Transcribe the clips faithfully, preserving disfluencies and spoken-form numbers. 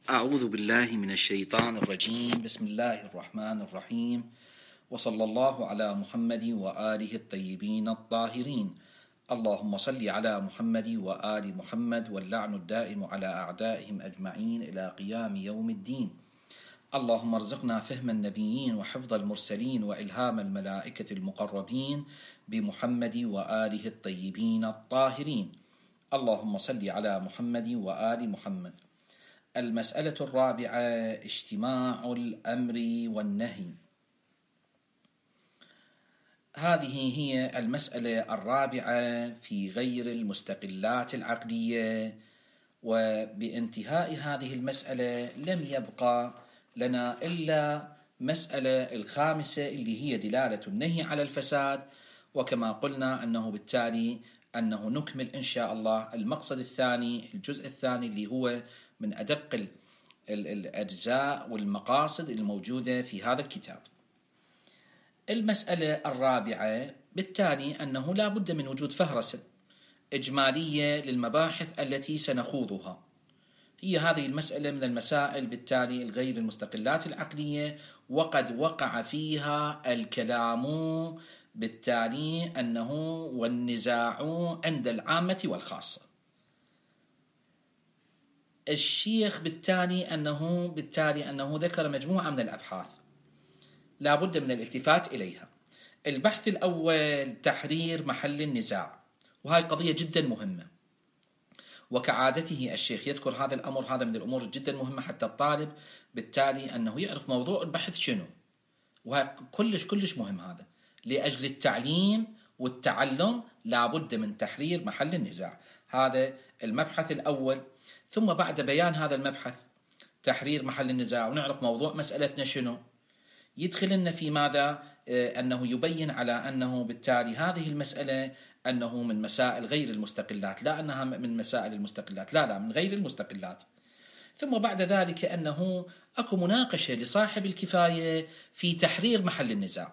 أعوذ بالله من الشيطان الرجيم. بسم الله الرحمن الرحيم، وصلى الله على محمد وآله الطيبين الطاهرين. اللهم صل على محمد وآل محمد، واللعن الدائم على أعدائهم أجمعين إلى قيام يوم الدين. اللهم ارزقنا فهم النبيين وحفظ المرسلين وإلهام الملائكة المقربين بمحمد وآله الطيبين الطاهرين. اللهم صل على محمد وآل محمد. المسألة الرابعة: اجتماع الأمر والنهي. هذه هي المسألة الرابعة في غير المستقلات العقلية، وبانتهاء هذه المسألة لم يبقى لنا إلا مسألة الخامسة اللي هي دلالة النهي على الفساد، وكما قلنا أنه بالتالي أنه نكمل إن شاء الله المقصد الثاني، الجزء الثاني اللي هو من أدق الأجزاء والمقاصد الموجودة في هذا الكتاب. المسألة الرابعة بالتالي أنه لا بد من وجود فهرسة إجمالية للمباحث التي سنخوضها. هي هذه المسألة من المسائل بالتالي الغير المستقلات العقلية، وقد وقع فيها الكلام بالتالي أنه والنزاع عند العامة والخاصة. الشيخ بالتالي أنه بالتالي أنه ذكر مجموعة من الأبحاث لا بد من الالتفات إليها. البحث الأول تحرير محل النزاع، وهي قضية جدا مهمة، وكعادته الشيخ يذكر هذا الأمر. هذا من الأمور جدا مهمة حتى الطالب بالتالي أنه يعرف موضوع البحث شنو، وهي كلش كلش مهم. هذا لأجل التعليم والتعلم لا بد من تحرير محل النزاع. هذا المبحث الأول. ثم بعد بيان هذا المبحث تحرير محل النزاع ونعرف موضوع مسألتنا شنو، يدخل لنا في ماذا؟ أنه يبين على أنه بالتالي هذه المسألة أنه من مسائل غير المستقلات، لا أنها من مسائل المستقلات، لا لا من غير المستقلات. ثم بعد ذلك أنه أكو مناقشة لصاحب الكفاية في تحرير محل النزاع،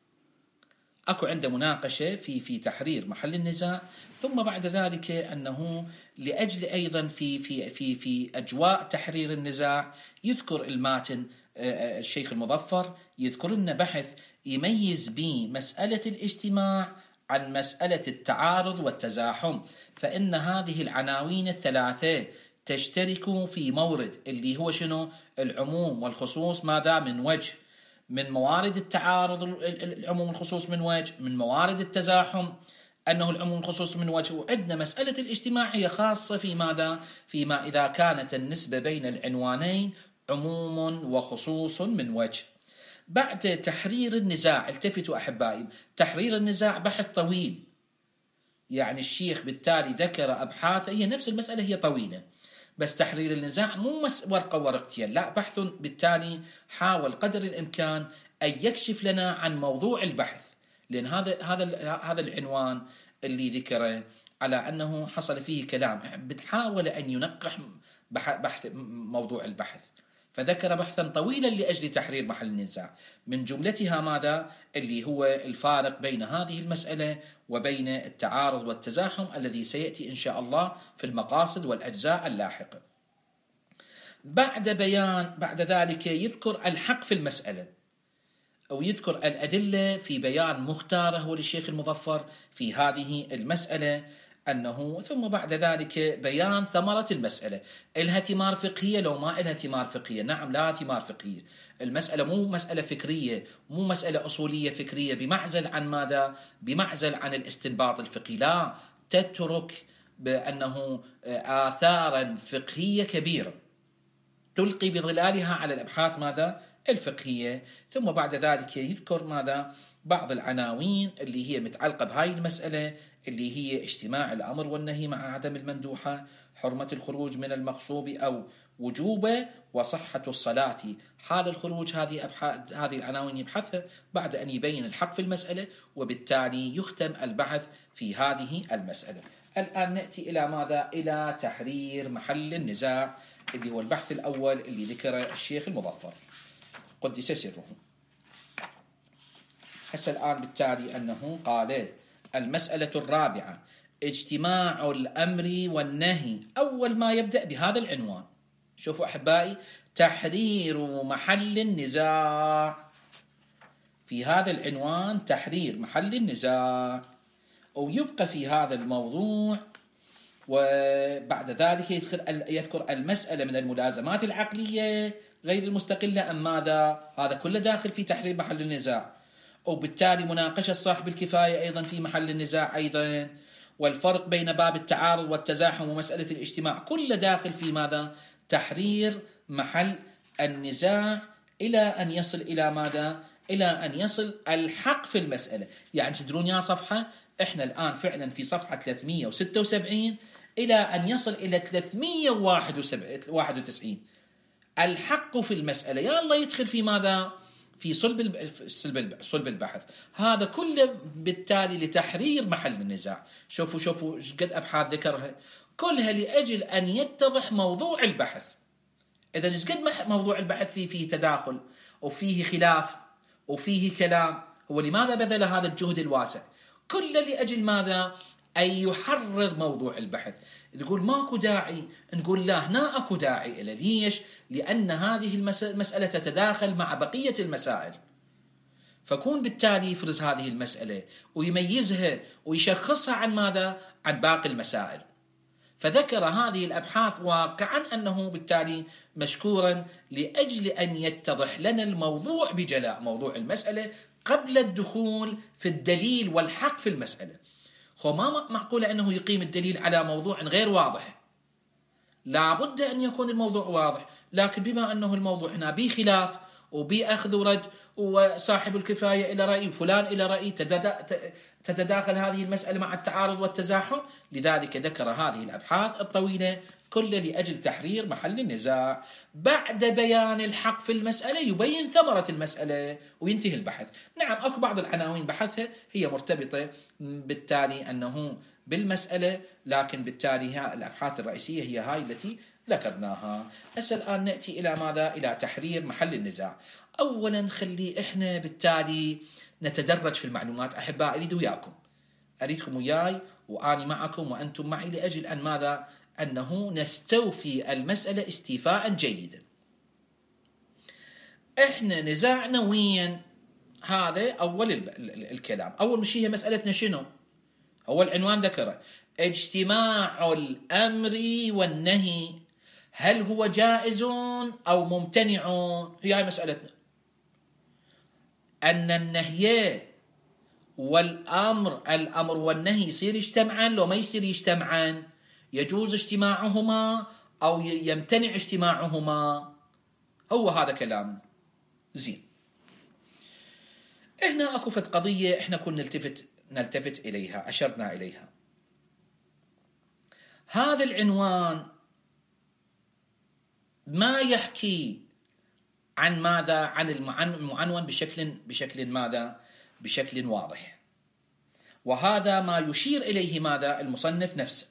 أكو عنده مناقشة في في تحرير محل النزاع. ثم بعد ذلك أنه لأجل أيضا في في في في أجواء تحرير النزاع يذكر الماتن الشيخ المظفر يذكر لنا بحث يميز به مسألة الاجتماع عن مسألة التعارض والتزاحم، فإن هذه العناوين الثلاثة تشترك في مورد اللي هو شنو؟ العموم والخصوص. ماذا؟ من وجه من موارد التعارض العموم والخصوص، من وجه من موارد التزاحم أنه العموم والخصوص من وجه. وعندنا مسألة الاجتماع هي خاصة في ماذا؟ فيما إذا كانت النسبة بين العنوانين عموم وخصوص من وجه. بعد تحرير النزاع، التفتوا أحبائي، تحرير النزاع بحث طويل، يعني الشيخ بالتالي ذكر أبحاث هي نفس المسألة هي طويلة، بس تحرير النزاع مو مس ورقة ورقتين، لا، بحث بالتالي حاول قدر الإمكان أن يكشف لنا عن موضوع البحث، لأن هذا هذا هذا العنوان اللي ذكره على أنه حصل فيه كلام، بتحاول أن ينقح بحث موضوع البحث، فذكر بحثا طويلا لأجل تحرير محل النزاع، من جملتها ماذا؟ اللي هو الفارق بين هذه المسألة وبين التعارض والتزاحم الذي سيأتي إن شاء الله في المقاصد والأجزاء اللاحقة. بعد بيان بعد ذلك يذكر الحق في المسألة، أو يذكر الأدلة في بيان مختاره للشيخ المظفر في هذه المسألة أنه. ثم بعد ذلك بيان ثمرة المسألة، إلها ثمار فقهية لو ما إلها ثمار فقهية؟ نعم، لا ثمار فقهية. المسألة مو مسألة فكرية، مو مسألة أصولية فكرية بمعزل عن ماذا؟ بمعزل عن الاستنباط الفقهي، لا، تترك بأنه آثارا فقهية كبيرة تلقي بظلالها على الأبحاث ماذا؟ الفقهية. ثم بعد ذلك يذكر ماذا؟ بعض العناوين اللي هي متعلقة بهاي المسألة، اللي هي اجتماع الأمر والنهي مع عدم المندوحة، حرمة الخروج من المغصوب أو وجوبه، وصحة الصلاة حال الخروج. هذه أبحاث هذه العناوين يبحثها بعد أن يبين الحق في المسألة، وبالتالي يختم البحث في هذه المسألة. الآن نأتي إلى ماذا؟ إلى تحرير محل النزاع، اللي هو البحث الأول اللي ذكره الشيخ المظفر قدس سره. هسه الآن بالتالي أنه قال المسألة الرابعة اجتماع الأمر والنهي. أول ما يبدأ بهذا العنوان، شوفوا أحبائي، تحرير محل النزاع. في هذا العنوان تحرير محل النزاع، ويبقى في هذا الموضوع. وبعد ذلك يدخل يذكر المسألة من الملازمات العقلية غير المستقلة أم ماذا؟ هذا كله داخل في تحرير محل النزاع. وبالتالي مناقشة صاحب الكفاية أيضا في محل النزاع أيضا، والفرق بين باب التعارض والتزاحم ومسألة الاجتماع، كله داخل في ماذا؟ تحرير محل النزاع، إلى أن يصل إلى ماذا؟ إلى أن يصل الحق في المسألة. يعني تدرون يا صفحة، إحنا الآن فعلا في صفحة ثلاثمئة وستة وسبعين إلى أن يصل إلى ثلاثمئة وواحد وتسعين. الحق في المسألة يا الله يدخل في ماذا؟ في صلب صلب البحث. هذا كله بالتالي لتحرير محل النزاع. شوفوا شوفوا ايش قد أبحاث ذكرها، كلها لأجل أن يتضح موضوع البحث. إذا ايش قد موضوع البحث فيه فيه تداخل وفيه خلاف وفيه كلام، هو لماذا بذل هذا الجهد الواسع؟ كله لأجل ماذا؟ أن يحرر موضوع البحث. تقول ماكو داعي، نقول لا، هنا أكو داعي إلى. ليش؟ لأن هذه المسألة تتداخل مع بقية المسائل، فكون بالتالي يفرز هذه المسألة ويميزها ويشخصها عن ماذا؟ عن باقي المسائل. فذكر هذه الأبحاث واقعا أنه بالتالي مشكورا لأجل أن يتضح لنا الموضوع بجلاء، موضوع المسألة، قبل الدخول في الدليل والحق في المسألة. هو ما معقولة أنه يقيم الدليل على موضوع غير واضح، لا بد أن يكون الموضوع واضح. لكن بما أنه الموضوع هنا بي خلاف وبي أخذ ورد، وصاحب الكفاية إلى رأي وفلان إلى رأي، تتداخل هذه المسألة مع التعارض والتزاحم، لذلك ذكر هذه الأبحاث الطويلة كل لأجل تحرير محل النزاع. بعد بيان الحق في المسألة يبين ثمرة المسألة وينتهي البحث. نعم أكو بعض العناوين بحثها هي مرتبطة بالتالي أنه بالمسألة، لكن بالتالي الأبحاث الرئيسية هي هاي التي ذكرناها. هسه الآن نأتي إلى ماذا؟ إلى تحرير محل النزاع. أولا خلي إحنا بالتالي نتدرج في المعلومات. أحبائي أريد وياكم، أريدكم وياي وأني معكم وأنتم معي، لأجل أن ماذا؟ أنه نستوفي المسألة استيفاء جيدا. إحنا نزاعنا وين؟ هذا أول الكلام. أول شيء هي مسألتنا شنو؟ أول عنوان ذكره اجتماع الأمر والنهي، هل هو جائز أو ممتنع؟ هي هاي مسألتنا. أن النهي والأمر، الأمر والنهي يصير يجتمعان لو ما يصير يجتمعان؟ يجوز اجتماعهما أو يمتنع اجتماعهما؟ هو هذا كلام زين. هنا أكو فت قضية إحنا كنا نلتفت نلتفت إليها، أشرنا إليها. هذا العنوان ما يحكي عن ماذا؟ عن المعنون بشكل بشكل ماذا؟ بشكل واضح. وهذا ما يشير إليه ماذا؟ المصنف نفسه،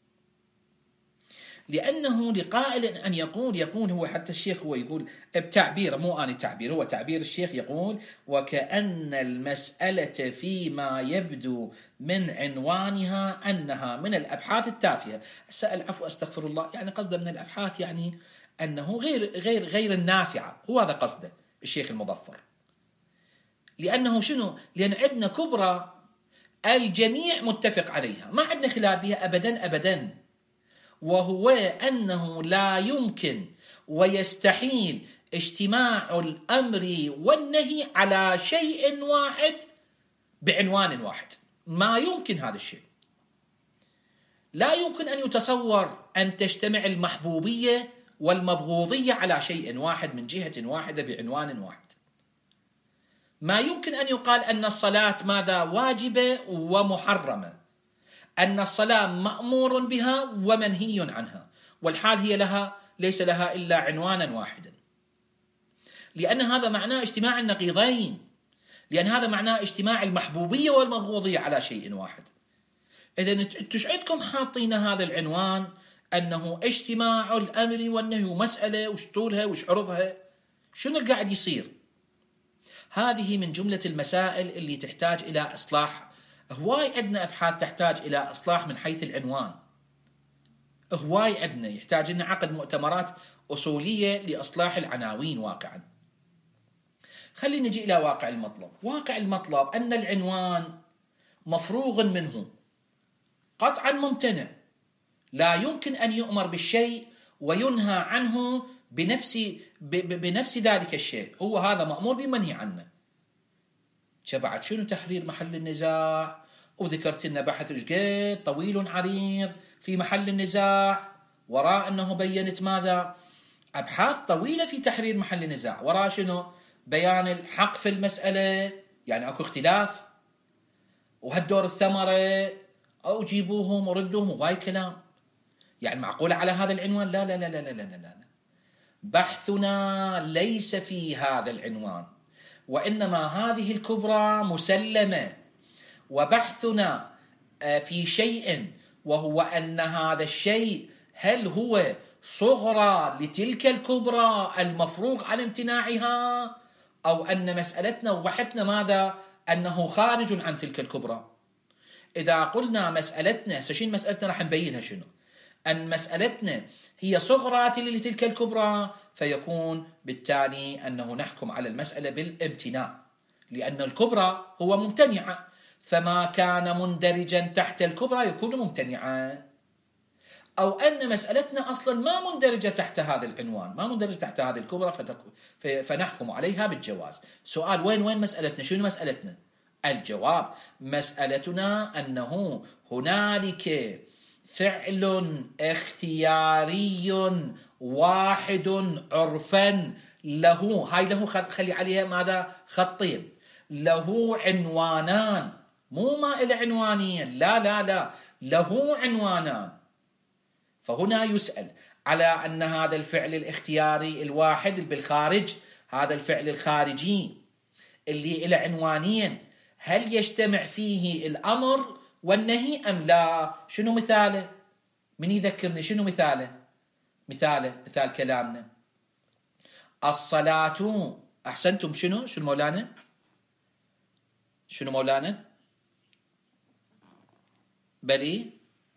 لأنه لقائل أن يقول يقول هو حتى الشيخ هو يقول بتعبير، مو أنا تعبير، هو تعبير الشيخ، يقول وكأن المسألة فيما يبدو من عنوانها أنها من الأبحاث التافهة. سأل عفو أستغفر الله، يعني قصده من الأبحاث يعني أنه غير غير غير النافعة، هو هذا قصده الشيخ المظفر. لأنه شنو؟ لأن عندنا كبرى الجميع متفق عليها، ما عندنا خلاف بها أبدا أبدا، وهو أنه لا يمكن ويستحيل اجتماع الأمر والنهي على شيء واحد بعنوان واحد. ما يمكن هذا الشيء. لا يمكن أن يتصور أن تجتمع المحبوبية والمبغوضية على شيء واحد من جهة واحدة بعنوان واحد. ما يمكن أن يقال أن الصلاة ماذا؟ واجبة ومحرمة، أن الصلاة مأمور بها ومنهي عنها، والحال هي لها ليس لها إلا عنوانا واحدا، لأن هذا معناه اجتماع النقيضين، لأن هذا معناه اجتماع المحبوبية والمبغوضية على شيء واحد. إذن تشعدكم حاطين هذا العنوان أنه اجتماع الأمر والنهي ومسألة وش طولها وش عرضها، شنو اللي قاعد يصير؟ هذه من جملة المسائل اللي تحتاج إلى إصلاح. هواي عندنا أبحاث تحتاج إلى إصلاح من حيث العنوان، هواي عندنا يحتاج لنا عقد مؤتمرات أصولية لإصلاح العناوين واقعا. خلينا نجي إلى واقع المطلب. واقع المطلب أن العنوان مفروغ منه، قطعا ممتنع، لا يمكن أن يؤمر بالشيء وينهى عنه بنفس بنفس ذلك الشيء، هو هذا مأمور بمنهي عنه. بعد شنو تحرير محل النزاع؟ وذكرت لنا بحث رشقيت طويل عريض في محل النزاع، وراء أنه بينت ماذا؟ أبحاث طويلة في تحرير محل النزاع، وراء شنو؟ بيان الحق في المسألة، يعني أكو اختلاف، وهالدور الثمرة، أو جيبوهم وردوهم وهاي كلام. يعني معقولة على هذا العنوان؟ لا لا لا لا لا لا لا, لا. بحثنا ليس في هذا العنوان، وإنما هذه الكبرى مسلمة، وبحثنا في شيء، وهو أن هذا الشيء هل هو صغرى لتلك الكبرى المفروغ عن امتناعها، أو أن مسألتنا وبحثنا ماذا؟ أنه خارج عن تلك الكبرى. إذا قلنا مسألتنا سشين مسألتنا راح نبينها شنو، أن مسألتنا هي صغرى لتلك الكبرى، فيكون بالتالي أنه نحكم على المسألة بالامتناع، لأن الكبرى هو ممتنعة، فما كان مندرجا تحت الكبرى يكون ممتنعا. أو أن مسألتنا أصلا ما مندرجة تحت هذا العنوان، ما مندرجة تحت هذه الكبرى، فنحكم عليها بالجواز. سؤال وين وين مسألتنا؟ شنو مسألتنا؟ الجواب مسألتنا أنه هنالك فعل اختياري واحد عرفا له، هاي له خلي عليها ماذا؟ خطين، له عنوانان، مو ما إلى عنوانين، لا لا لا، له عنوانان. فهنا يسأل على أن هذا الفعل الاختياري الواحد بالخارج، هذا الفعل الخارجي اللي إلى عنوانين، هل يجتمع فيه الأمر والنهي أم لا؟ شنو مثاله؟ من يذكرني شنو مثاله؟ مثاله مثال كلامنا الصلاة. أحسنتم. شنو شنو مولانا؟ شنو مولانا؟ بلي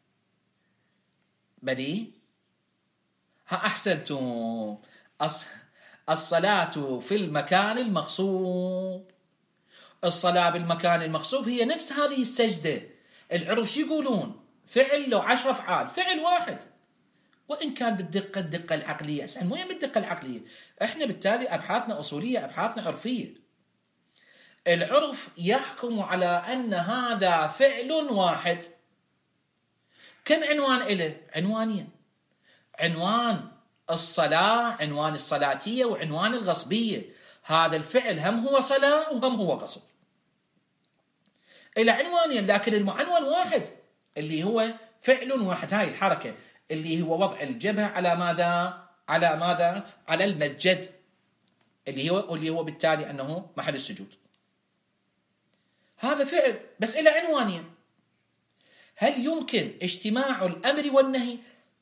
بلي ها أحسنتم. الصلاة في المكان المغصوب. الصلاة بالمكان المغصوب هي نفس هذه السجدة. العرف شو يقولون؟ فعل له عشر أفعال، فعل واحد، وإن كان بالدقة الدقة العقلية. أسأل وين بالدقة العقلية؟ إحنا بالتالي أبحاثنا أصولية، أبحاثنا عرفية. العرف يحكم على أن هذا فعل واحد. كم عنوان إله؟ عنوانين، عنوان الصلاة، عنوان الصلاتية، وعنوان الغصبية. هذا الفعل هم هو صلاة وهم هو غصب، إلى عنوانين، لكن المعنون واحد اللي هو فعل واحد. هاي الحركة اللي هو وضع الجبهة على ماذا؟ على ماذا؟ على المسجد، اللي هو اللي هو بالتالي أنه محل السجود. هذا فعل بس إلى عنوانين. هل يمكن اجتماع الأمر والنهي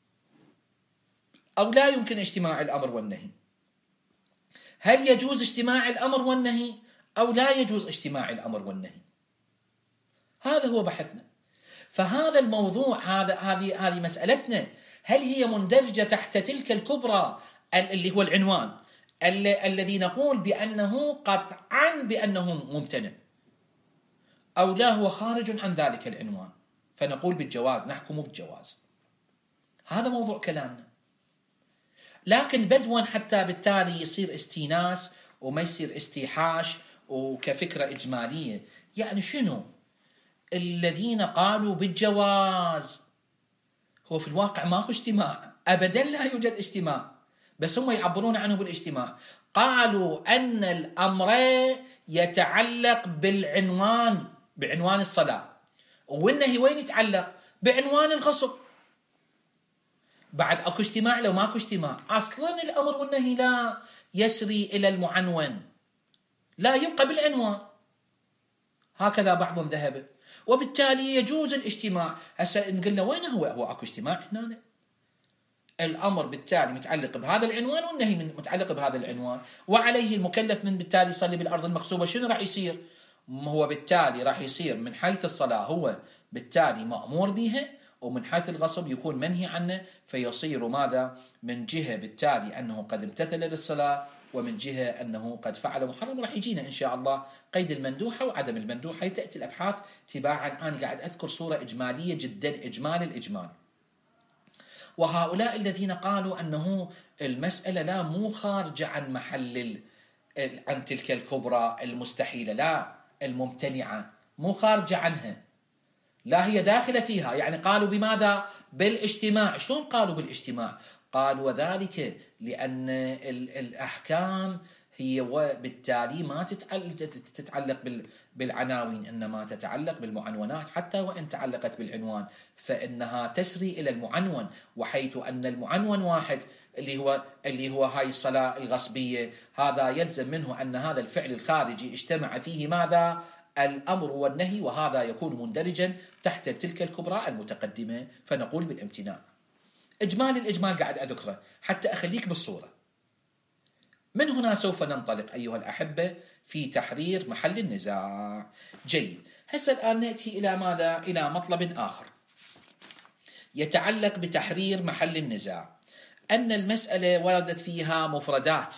أو لا يمكن اجتماع الأمر والنهي؟ هل يجوز اجتماع الأمر والنهي أو لا يجوز اجتماع الأمر والنهي؟ هذا هو بحثنا. فهذا الموضوع، هذا هذه هذه مسألتنا، هل هي مندرجة تحت تلك الكبرى اللي هو العنوان الذي نقول بأنه قطعا بأنه ممتنع، أو لا هو خارج عن ذلك العنوان، فنقول بالجواز، نحكم بالجواز. هذا موضوع كلامنا. لكن بدوا حتى بالتالي يصير استيناس وما يصير استيحاش وكفكرة إجمالية. يعني شنو؟ الذين قالوا بالجواز هو في الواقع ماكو اجتماع، أبدا لا يوجد اجتماع، بس هم يعبرون عنه بالاجتماع. قالوا أن الأمر يتعلق بالعنوان، بعنوان الصلاة، والنهي وين يتعلق؟ بعنوان الغصب. بعد اكو اجتماع لو ماكو اجتماع؟ اصلا الامر والنهي لا يسري الى المعنون، لا يبقى بالعنوان. هكذا بعض ذهب، وبالتالي يجوز الاجتماع. هسه نقول له وين هو هو اكو اجتماع هنا؟ الامر بالتالي متعلق بهذا العنوان، والنهي متعلق بهذا العنوان، وعليه المكلف من بالتالي يصلي بالارض المغصوبه. شنو راح يصير؟ هو بالتالي راح يصير من حيث الصلاه هو بالتالي مأمور بها، ومن حيث الغصب يكون منهي عنه، فيصير ماذا؟ من جهة بالتالي أنه قد امتثل للصلاة، ومن جهة أنه قد فعل محرم. راح يجينا إن شاء الله قيد المندوحة وعدم المندوحة، تأتي الأبحاث تباعا. أنا قاعد أذكر صورة إجمالية جدا، إجمال الإجمال. وهؤلاء الذين قالوا أنه المسألة لا مو خارجة عن محل عن تلك الكبرى المستحيلة، لا الممتنعة، مو خارجة عنها، لا هي داخلة فيها. يعني قالوا بماذا؟ بالاجتماع. شلون قالوا بالاجتماع؟ قالوا وذلك لأن الأحكام هي وبالتالي ما تتعلق بالعناوين، إنما تتعلق بالمعنونات، حتى وإن تعلقت بالعنوان فإنها تسري إلى المعنون، وحيث أن المعنون واحد اللي هو اللي هو هاي الصلاة الغصبية، هذا يلزم منه أن هذا الفعل الخارجي اجتمع فيه ماذا؟ الأمر والنهي، وهذا يكون مندرجا تحت تلك الكبرى المتقدمة، فنقول بالامتناع. إجمال الإجمال قاعد أذكره حتى أخليك بالصورة. من هنا سوف ننطلق أيها الأحبة في تحرير محل النزاع. جيد، هسه الآن نأتي إلى ماذا؟ إلى مطلب آخر يتعلق بتحرير محل النزاع، أن المسألة وردت فيها مفردات.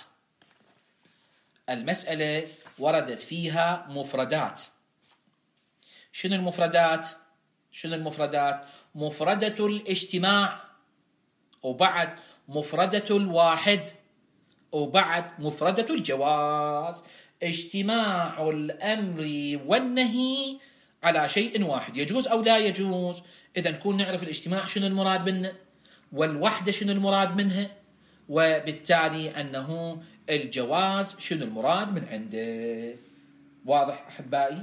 المسألة وردت فيها مفردات. شنو المفردات؟ شنو المفردات؟ مفردة الاجتماع، وبعد مفردة الواحد، وبعد مفردة الجواز. اجتماع الأمر والنهي على شيء واحد، يجوز أو لا يجوز. إذا نكون نعرف الاجتماع شنو المراد منه، والوحدة شنو المراد منها، وبالتالي أنه الجواز شنو المراد من عنده. واضح أحبائي؟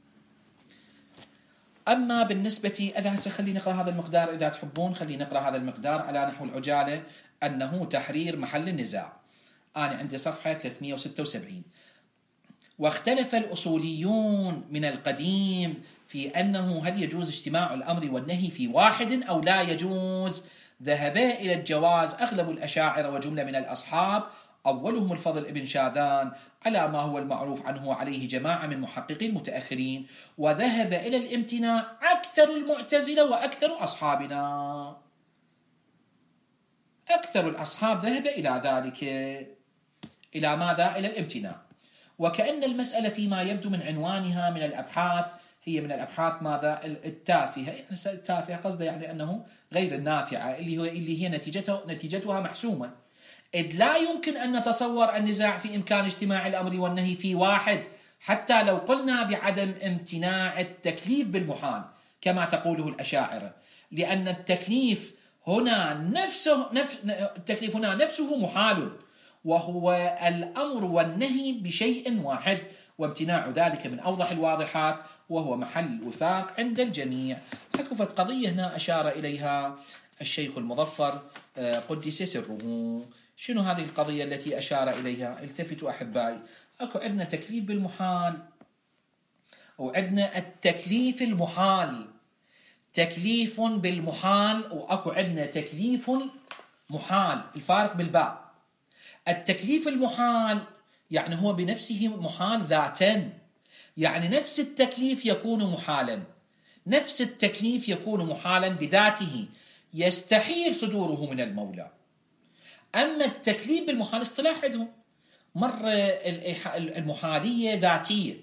أما بالنسبة إذا هسه خلي نقرأ هذا المقدار، إذا تحبون خلي نقرأ هذا المقدار على نحو العجالة، أنه تحرير محل النزاع. أنا عندي صفحة ثلاثمئة وستة وسبعين. واختلف الأصوليون من القديم في أنه هل يجوز اجتماع الأمر والنهي في واحد أو لا يجوز. ذهب إلى الجواز أغلب الأشاعرة وجملة من الأصحاب، أولهم الفضل ابن شاذان على ما هو المعروف عنه عليه جماعة من محققين المتأخرين. وذهب إلى الامتناع أكثر المعتزلة وأكثر أصحابنا. أكثر الأصحاب ذهب إلى ذلك، إلى ماذا؟ إلى الامتناع. وكأن المسألة فيما يبدو من عنوانها من الأبحاث هي من الأبحاث ماذا؟ التافهة. يعني التافهة قصده يعني أنه غير النافعة، اللي هو اللي هي نتيجته نتيجتها محسومة. إذ لا يمكن أن نتصور النزاع في إمكان اجتماع الأمر والنهي في واحد، حتى لو قلنا بعدم امتناع التكليف بالمحال كما تقوله الأشاعرة، لأن التكليف هنا نفسه نفس التكليف هنا نفسه محال، وهو الأمر والنهي بشيء واحد، وامتناع ذلك من أوضح الواضحات، وهو محل وفاق عند الجميع. حكفت قضية هنا أشار إليها الشيخ المظفر قدس سره. شنو هذه القضية التي أشار إليها؟ التفتوا أحبائي، أكو عندنا تكليف بالمحال وعندنا التكليف المحال. تكليف بالمحال وأكو عندنا تكليف محال، الفارق بالباء. التكليف المحال يعني هو بنفسه محال ذاتا، يعني نفس التكليف يكون محالا، نفس التكليف يكون محالا بذاته، يستحيل صدوره من المولى. أما التكليف بالمحال اصطلاح عندهم، مرة المحالية ذاتية،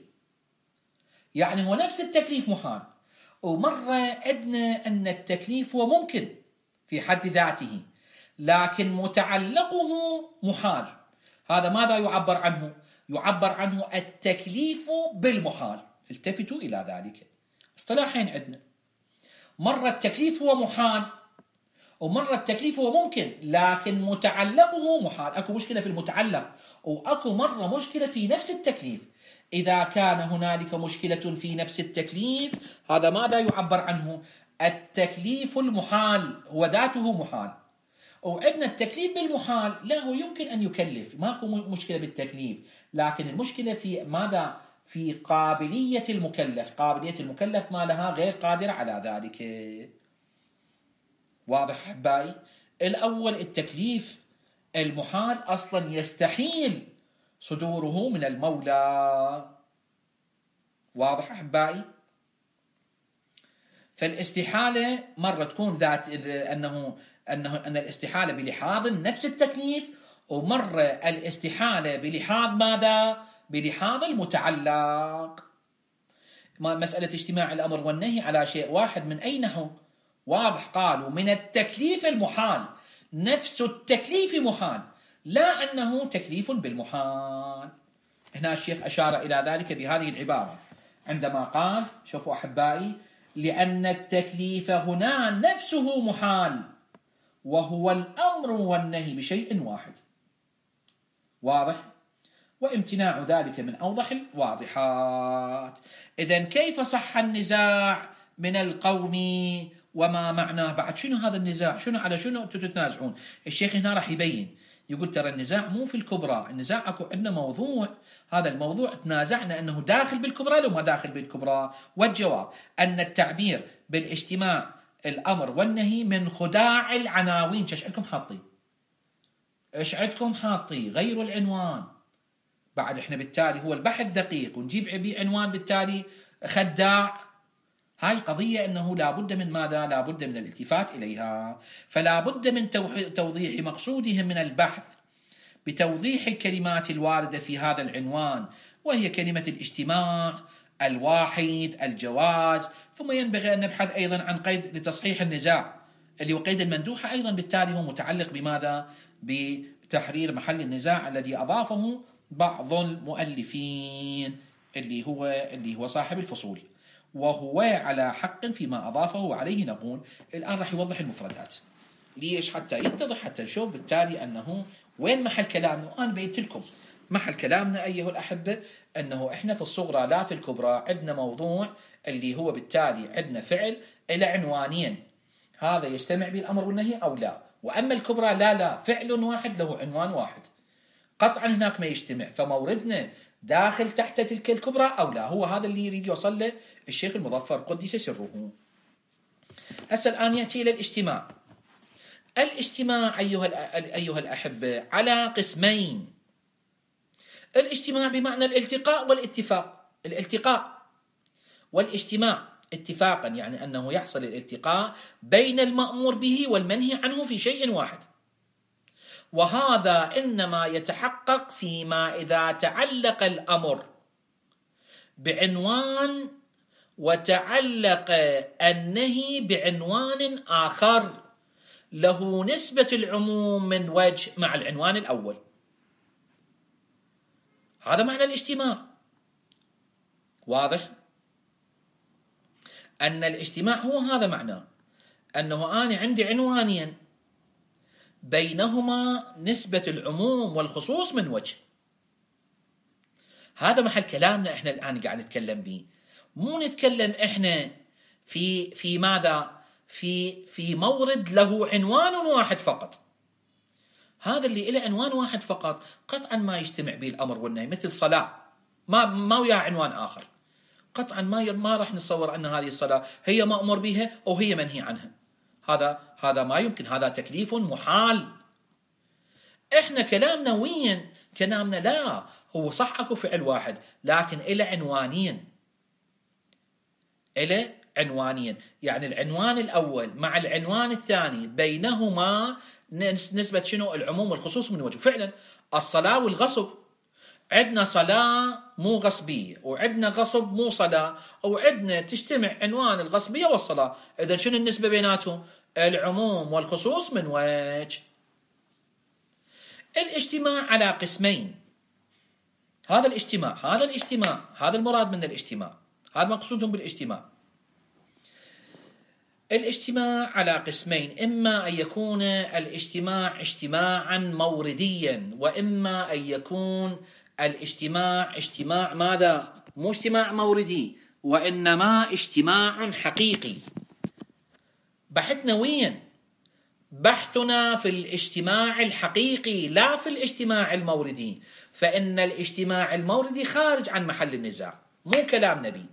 يعني هو نفس التكليف محال، ومرة عندنا أن التكليف هو ممكن في حد ذاته لكن متعلقه محال. هذا ماذا يعبر عنه؟ يعبر عنه التكليف بالمحال. التفتوا إلى ذلك. اصطلاحين عندنا، مرة التكليف هو محال ومرة التكليف هو ممكن لكن متعلقه محال. أكو مشكلة في المتعلق، وأكو مرة مشكلة في نفس التكليف. إذا كان هنالك مشكلة في نفس التكليف، هذا ماذا يعبر عنه؟ التكليف المحال هو ذاته محال. وعندنا التكليف بالمحال لا، هو يمكن أن يكلف، ماكو مشكلة بالتكليف، لكن المشكلة في ماذا؟ في قابلية المكلف. قابلية المكلف ما لها غير قادر على ذلك. واضح أحبائي؟ الأول التكليف المحال أصلا يستحيل صدوره من المولى. واضح أحبائي؟ فالاستحالة مرة تكون ذات أنه أنه أن الاستحالة بلحاظ نفس التكليف، ومرة الاستحالة بلحاظ ماذا؟ بلحاظ المتعلق. مسألة اجتماع الأمر والنهي على شيء واحد من أي نحو؟ واضح، قالوا من التكليف المحال، نفس التكليف محال، لا أنه تكليف بالمحال. هنا الشيخ أشار إلى ذلك بهذه العبارة عندما قال، شوفوا أحبائي، لأن التكليف هنا نفسه محال وهو الأمر والنهي بشيء واحد. واضح؟ وامتناع ذلك من أوضح الواضحات. إذن كيف صح النزاع من القوم وما معناه؟ بعد شنو هذا النزاع؟ شنو على شنو أنتم تتنازعون؟ الشيخ هنا راح يبين، يقول ترى النزاع مو في الكبرى، النزاع أكو عندنا موضوع، هذا الموضوع تنازعنا أنه داخل بالكبرى لو ما داخل بالكبرى. والجواب أن التعبير بالاجتماع الأمر والنهي من خداع العناوين. ايش عندكم حاطين؟ ايش عندكم حاطين؟ غيروا العنوان. بعد احنا بالتالي هو البحث دقيق ونجيب بيه عنوان بالتالي خداع. هاي قضية أنه لا بد من ماذا؟ لا بد من الالتفات إليها. فلا بد من توضيح مقصودهم من البحث بتوضيح الكلمات الواردة في هذا العنوان، وهي كلمة الاجتماع، الواحد، الجواز. ثم ينبغي أن نبحث أيضا عن قيد لتصحيح النزاع اللي هو قيد المندوحة، أيضا بالتالي هو متعلق بماذا؟ بتحرير محل النزاع الذي أضافه بعض المؤلفين اللي هو اللي هو صاحب الفصول، وهو على حق فيما أضافه، وعليه نقول. الآن راح يوضح المفردات. ليش؟ حتى يتضح، حتى نشوف بالتالي أنه وين محل كلامنا. وأنا بينت لكم محل كلامنا أيها الأحبة، أنه إحنا في الصغرى لا في الكبرى عندنا موضوع اللي هو بالتالي عندنا فعل إلى عنوانين، هذا يجتمع بالأمر والنهي أو لا. وأما الكبرى لا لا فعل واحد له عنوان واحد، قطعا هناك ما يجتمع، فموردنا داخل تحت تلك الكبرى أو لا. هو هذا اللي يريد يوصل له الشيخ المظفر قدس سره. هسه الآن يأتي إلى الاجتماع. الاجتماع أيها أيها الأحبة على قسمين. الاجتماع بمعنى الالتقاء والاتفاق. الالتقاء والاجتماع اتفاقا يعني أنه يحصل الالتقاء بين المأمور به والمنهي عنه في شيء واحد، وهذا إنما يتحقق فيما إذا تعلق الأمر بعنوان وتعلق النهي بعنوان آخر له نسبة العموم من وجه مع العنوان الأول. هذا معنى الاجتماع. واضح؟ أن الاجتماع هو هذا معناه، أنه أنا عندي عنوانين بينهما نسبة العموم والخصوص من وجه. هذا محل كلامنا احنا الآن قاعد نتكلم به. مو نتكلم احنا في في ماذا؟ في في مورد له عنوان واحد فقط. هذا اللي له عنوان واحد فقط قطعا ما يجتمع به الأمر والنهي، مثل صلاة ما ما وياه عنوان آخر، قطعا ما ما راح نتصور أن هذه الصلاة هي مأمور بها أو هي منهي عنها. هذا هذا ما يمكن، هذا تكليف محال. احنا كلامنا وين؟ كلامنا لا، هو صح اكو فعل واحد لكن إلى عنوانين، إلى عنوانين، يعني العنوان الأول مع العنوان الثاني بينهما نسبة شنو؟ العموم والخصوص من وجه. فعلا الصلاة والغصب، عندنا صلاة مو غصبية وعندنا غصب مو صلاة، وعندنا تجتمع عنوان الغصبية والصلاة. إذن شنو النسبة بيناتهم؟ العموم والخصوص من وجه. الاجتماع على قسمين. هذا الاجتماع هذا الاجتماع هذا المراد من الاجتماع، هذا مقصودهم بالاجتماع. الاجتماع على قسمين، إما أن يكون الاجتماع اجتماعا مورديا، وإما أن يكون الاجتماع اجتماع ماذا؟ مو اجتماع موردي وإنما اجتماع حقيقي. بحثنا وين؟ بحثنا في الاجتماع الحقيقي لا في الاجتماع الموردي، فإن الاجتماع الموردي خارج عن محل النزاع، مو كلام نبي.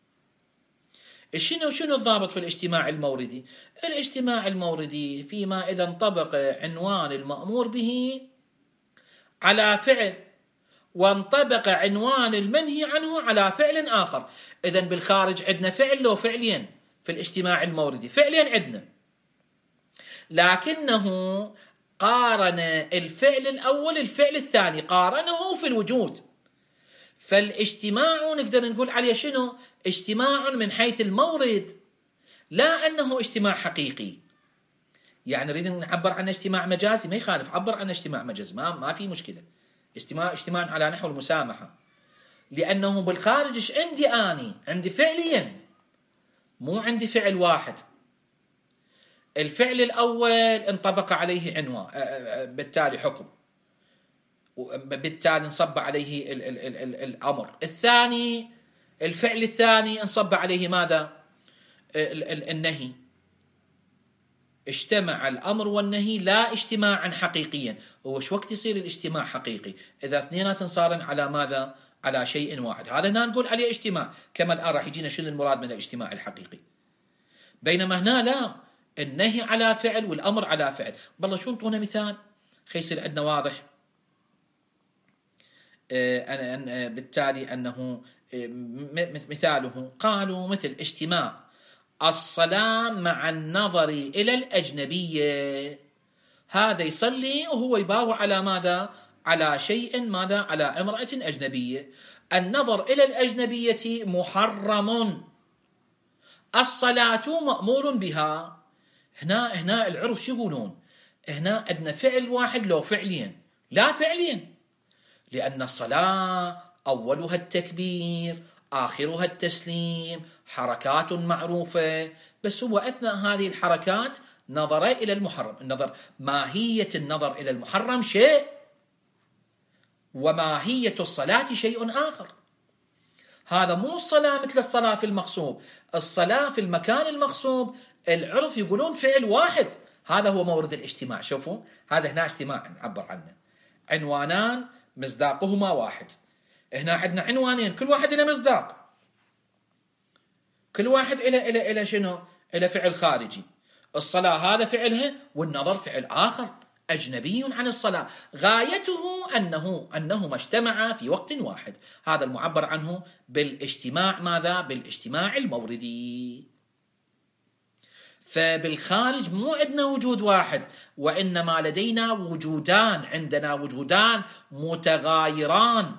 شنو شنو الضابط في الاجتماع الموردي؟ الاجتماع الموردي فيما إذا انطبق عنوان المأمور به على فعل وانطبق عنوان المنهي عنه على فعل آخر. إذن بالخارج عندنا فعل لو فعلين، في الاجتماع الموردي فعليا عندنا، لكنه قارن الفعل الأول الفعل الثاني، قارنه في الوجود. فالاجتماع نقدر نقول عليه شنو؟ اجتماع من حيث المورد، لا أنه اجتماع حقيقي. يعني نريد نعبر عنه اجتماع مجازي، ما يخالف، عبر عنه اجتماع مجازي، ما, ما في مشكلة. اجتماع اجتماع على نحو المسامحة، لأنه بالخارج ايش عندي أني؟ عندي فعليا، مو عندي فعل واحد. الفعل الأول انطبق عليه عنوان، بالتالي حكم، بالتالي انصب عليه ال ال ال ال الأمر. الثاني، الفعل الثاني انصب عليه ماذا؟ ال ال النهي. اجتمع الأمر والنهي لا اجتماعا حقيقيا. هو شو وقت يصير الاجتماع حقيقي؟ إذا اثنينات صارن على ماذا؟ على شيء واحد. هذا هنا نقول عليه اجتماع. كما الآن راح يجينا شنو المراد من الاجتماع الحقيقي. بينما هنا لا، النهي على فعل والأمر على فعل. بالله شو انطونا مثال خي يصير عندنا واضح. آه بالتالي أنه مثاله قالوا مثل اجتماع الصلاة مع النظر إلى الأجنبية. هذا يصلي وهو يباوع على ماذا؟ على شيء ماذا؟ على امرأة أجنبية. النظر إلى الأجنبية محرم، الصلاة مأمور بها. هنا هنا العرف شو يقولون؟ هنا عندنا فعل واحد لو فعليا؟ لا فعليا، لأن الصلاة أولها التكبير آخرها التسليم، حركات معروفة، بس هو أثناء هذه الحركات نظر إلى المحرم. النظر، ماهية النظر إلى المحرم شيء، وماهية الصلاة شيء آخر. هذا مو الصلاة مثل الصلاة في المغصوب. الصلاة في المكان المغصوب العرف يقولون فعل واحد، هذا هو مورد الاجتماع. شوفوا هذا هنا اجتماع نعبر عنه، عنوانان مصداقهما واحد. هنا عندنا عنوانين كل واحد له مصداق، كل واحد إلى إلى إلى شنو؟ إلى فعل خارجي. الصلاة هذا فعلها، والنظر فعل آخر أجنبي عن الصلاة. غايته أنه أنهما اجتمعا في وقت واحد. هذا المعبر عنه بالاجتماع ماذا؟ بالاجتماع الموردي. فبالخارج مو عندنا وجود واحد، وإنما لدينا وجودان، عندنا وجودان متغايران،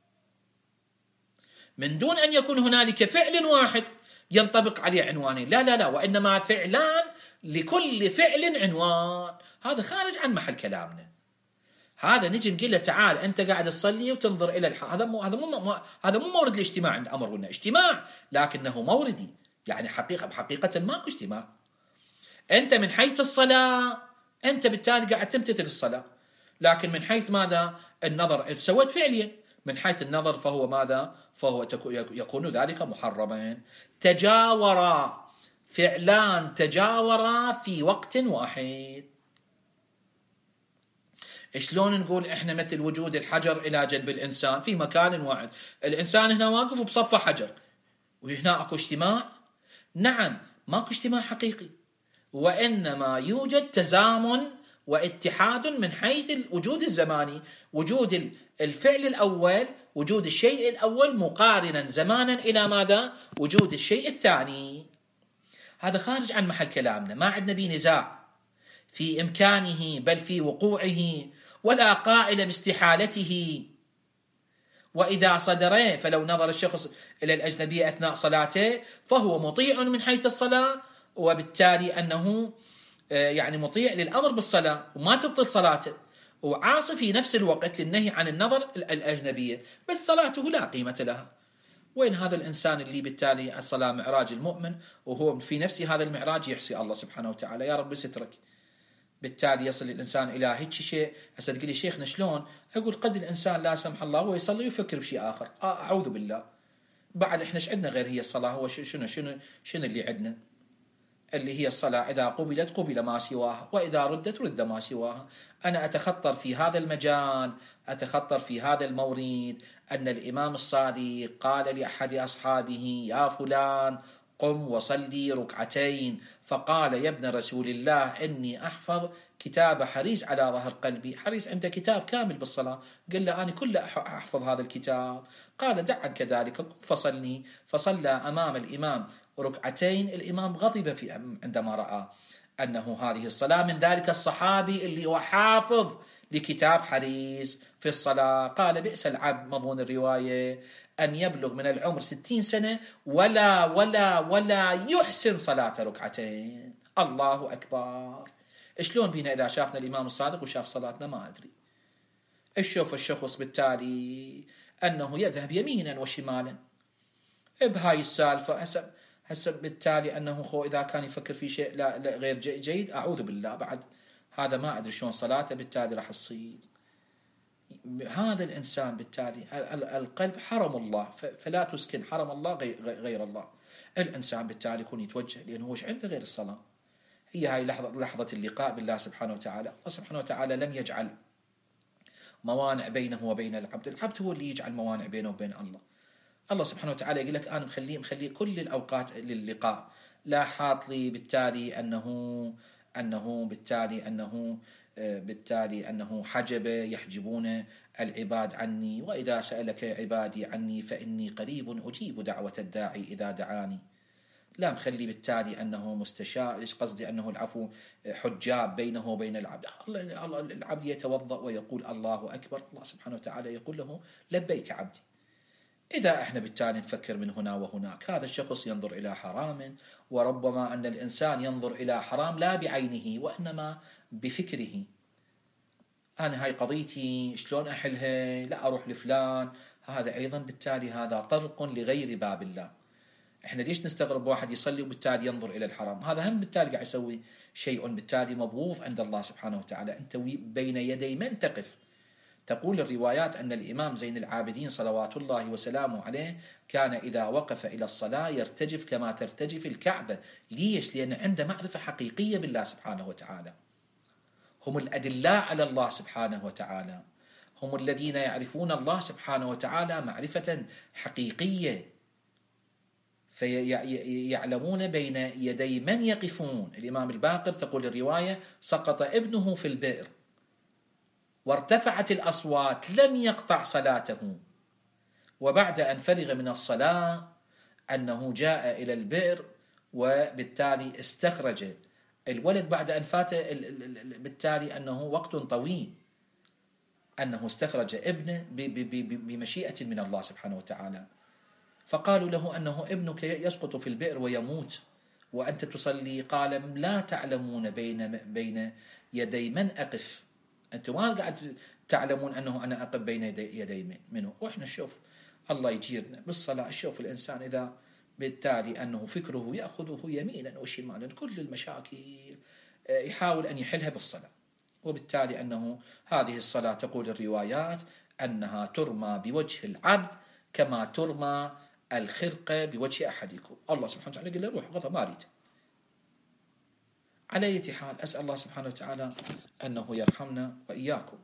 من دون أن يكون هنالك فعل واحد ينطبق عليه عنوانين. لا لا لا، وإنما فعلان لكل فعل عنوان. هذا خارج عن محل كلامنا. هذا نجي نقول له تعال أنت قاعد تصلي وتنظر إلى الح... هذا مو هذا مو هذا مو مورد الاجتماع عند أمر، قلنا اجتماع لكنه موردي، يعني حقيقة بحقيقة ماكو اجتماع. أنت من حيث الصلاة أنت بالتالي قاعد تمتثل الصلاة، لكن من حيث ماذا؟ النظر سويت فعليا. من حيث النظر فهو ماذا؟ فهو يكون ذلك محرما. تجاورا، فعلان تجاورا في وقت واحد. شلون نقول احنا مثل وجود الحجر الى جنب الانسان في مكان واحد؟ الانسان هنا واقف بصفه حجر، وهنا اكو اجتماع؟ نعم، ماكو اجتماع حقيقي، وانما يوجد تزامن واتحاد من حيث الوجود الزماني. وجود الفعل الأول، وجود الشيء الأول مقارنا زمانا إلى ماذا؟ وجود الشيء الثاني. هذا خارج عن محل كلامنا، ما عندنا به نزاع في إمكانه بل في وقوعه، ولا قائل باستحالته. وإذا صدر فلو نظر الشخص إلى الأجنبية أثناء صلاته فهو مطيع من حيث الصلاة، وبالتالي أنه يعني مطيع للأمر بالصلاة وما تبطل صلاته، وعاصي في نفس الوقت للنهي عن النظر الأجنبية، بس صلاته لا قيمة لها. وين هذا الإنسان اللي بالتالي الصلاة معراج المؤمن، وهو في نفس هذا المعراج يحصي الله سبحانه وتعالى يا رب سترك. بالتالي يصل الإنسان إلى هيك شيء. هسه تقول لي شيخنا شلون؟ أقول قد الإنسان لا سمح الله هو يصلي ويفكر بشيء آخر. آه أعوذ بالله. بعد إحنا ايش عندنا غير هي الصلاة؟ هو شنو شنو شنو اللي عندنا؟ اللي هي الصلاة إذا قبلت قبل ما سواها، وإذا ردت رد ما سواها. أنا أتخطر في هذا المجال، أتخطر في هذا المورد أن الإمام الصادق قال لأحد أصحابه يا فلان قم وصلي ركعتين، فقال يا ابن رسول الله إني أحفظ كتاب حريز على ظهر قلبي. حريز عنده كتاب كامل بالصلاة. قال له أنا كله أحفظ هذا الكتاب. قال دع عنك ذلك فصلني. فصلى أمام الإمام ركعتين الإمام غضب في عندما رأى أنه هذه الصلاة من ذلك الصحابي اللي هو حافظ لكتاب حديث في الصلاة، قال بئس العبد مضمون الرواية أن يبلغ من العمر ستين سنة ولا ولا ولا يحسن صلاة ركعتين. الله أكبر. شلون بينا إذا شافنا الإمام الصادق وشاف صلاتنا؟ ما أدري. الشوف الشخص بالتالي أنه يذهب يمينا وشمالا بهاي السالفة. حسب حسب بالتالي أنه خو إذا كان يفكر في شيء لا, لا غير جيد، أعوذ بالله، بعد هذا ما أدري شلون صلاته بالتالي راح تصير. هذا الإنسان بالتالي القلب حرم الله، فلا تسكن حرم الله غير الله. الإنسان بالتالي يكون يتوجه لأنه وش عنده غير الصلاة. هي هاي لحظة, لحظة اللقاء بالله سبحانه وتعالى. الله سبحانه وتعالى لم يجعل موانع بينه وبين العبد، العبد هو اللي يجعل موانع بينه وبين الله. الله سبحانه وتعالى يقول لك أنا مخليه مخليه كل الأوقات للقاء، لا حاط لي بالتالي أنه أنه بالتالي أنه بالتالي أنه حجب يحجبون العباد عني، وإذا سألك عبادي عني فإني قريب أجيب دعوة الداعي إذا دعاني. لا مخلي بالتالي أنه مستشار، إيش قصدي؟ أنه العفو حجاب بينه وبين العبد. العبد يتوضأ ويقول الله أكبر، الله سبحانه وتعالى يقول له لبيك عبدي. إذا إحنا بالتالي نفكر من هنا وهناك، هذا الشخص ينظر إلى حرام، وربما أن الإنسان ينظر إلى حرام لا بعينه وإنما بفكره. أنا هاي قضيتي شلون أحلها؟ لا أروح لفلان. هذا أيضا بالتالي هذا طرق لغير باب الله. إحنا ليش نستغرب واحد يصلي وبالتالي ينظر إلى الحرام؟ هذا هم بالتالي قاعد يسوي شيء بالتالي مبغوض عند الله سبحانه وتعالى. أنت بين يدي من تقف؟ تقول الروايات أن الإمام زين العابدين صلوات الله وسلامه عليه كان إذا وقف إلى الصلاة يرتجف كما ترتجف الكعبة. ليش؟ لأن عنده معرفة حقيقية بالله سبحانه وتعالى. هم الأدلاء على الله سبحانه وتعالى، هم الذين يعرفون الله سبحانه وتعالى معرفة حقيقية، فيعلمون بين يدي من يقفون. الإمام الباقر تقول الرواية سقط ابنه في البئر وارتفعت الأصوات لم يقطع صلاته، وبعد أن فرغ من الصلاة أنه جاء إلى البئر وبالتالي استخرج الولد بعد أن فات بالتالي أنه وقت طويل، أنه استخرج ابنه بمشيئة من الله سبحانه وتعالى. فقالوا له أنه ابنك يسقط في البئر ويموت وأنت تصلي. قال لا تعلمون بين بين يدي من أقف، أنتم ما قاعد تعلمون أنه أنا أقف بين يدي, يدي منه. وإحنا نشوف الله يجيرنا بالصلاة. شوف الإنسان إذا بالتالي أنه فكره يأخذه يمينا وشمالا، كل المشاكل يحاول أن يحلها بالصلاة، وبالتالي أنه هذه الصلاة تقول الروايات أنها ترمى بوجه العبد كما ترمى الخرقة بوجه أحدكم. الله سبحانه وتعالى قال له روح غضب ما أريد. على أي حال أسأل الله سبحانه وتعالى أنه يرحمنا وإياكم.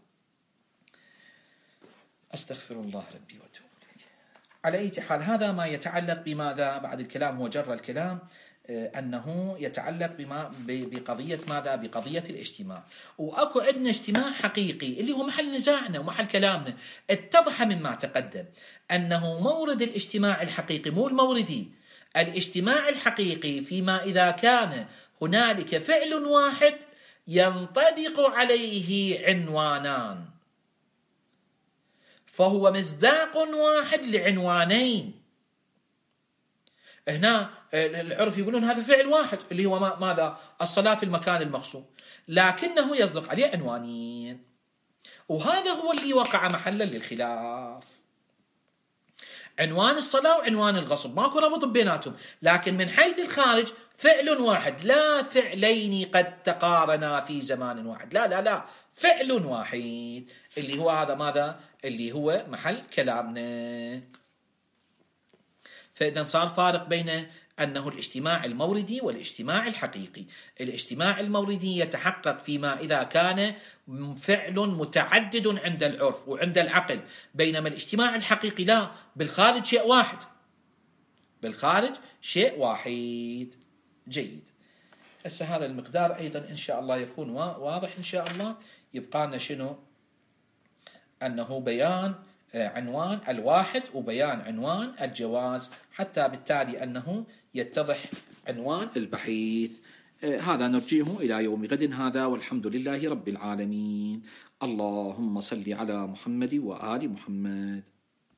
أستغفر الله ربي وأتوب إليه. على أي حال هذا ما يتعلق بماذا بعد الكلام، هو جر الكلام أنه يتعلق بما بقضية ماذا؟ بقضية الاجتماع. وأكو عندنا اجتماع حقيقي اللي هو محل نزاعنا ومحل كلامنا. اتضح مما تقدم أنه مورد الاجتماع الحقيقي مو الموردي. الاجتماع الحقيقي فيما إذا كان هنالك فعل واحد ينطبق عليه عنوانان، فهو مصداق واحد لعنوانين. هنا العرف يقولون هذا فعل واحد اللي هو ماذا؟ الصلاة في المكان المخصوص، لكنه يصدق عليه عنوانين، وهذا هو اللي وقع محلا للخلاف. عنوان الصلاة وعنوان الغصب ماكو ربط بيناتهم، لكن من حيث الخارج فعل واحد، لا فعلين قد تقارنا في زمان واحد، لا لا لا، فعل واحد اللي هو هذا ماذا؟ اللي هو محل كلامنا. فإذا صار فارق بين أنه الاجتماع الموردي والاجتماع الحقيقي. الاجتماع الموردي يتحقق فيما إذا كان فعل متعدد عند العرف وعند العقل، بينما الاجتماع الحقيقي لا، بالخارج شيء واحد، بالخارج شيء واحد. جيد. هسه هذا المقدار أيضا إن شاء الله يكون واضح إن شاء الله. يبقى لنا شنو؟ أنه بيان عنوان الواحد وبيان عنوان الجواز، حتى بالتالي أنه يتضح عنوان البحث. هذا نرجئه إلى يوم غد هذا، والحمد لله رب العالمين. اللهم صل على محمد وآل محمد.